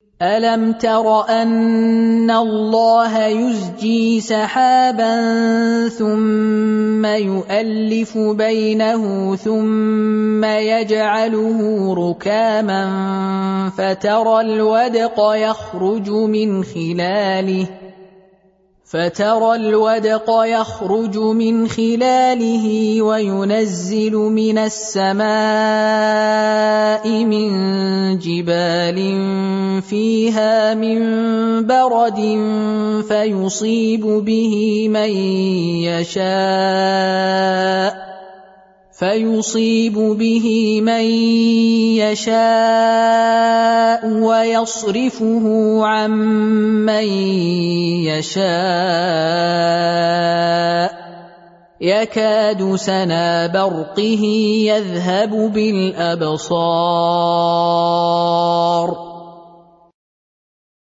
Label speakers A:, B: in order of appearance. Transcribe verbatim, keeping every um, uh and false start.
A: ألم تر أن الله يزجي سحابا ثم يؤلف بينه ثم يجعله ركاما فترى الودق يخرج من خلاله فترى الودق يخرج من خلاله وينزل من السماء من جبال فيها من برد فيصيب به من يشاء فيصيب به من يشاء ويصرفه عن من يشاء يكاد سنا برقه يذهب بالأبصار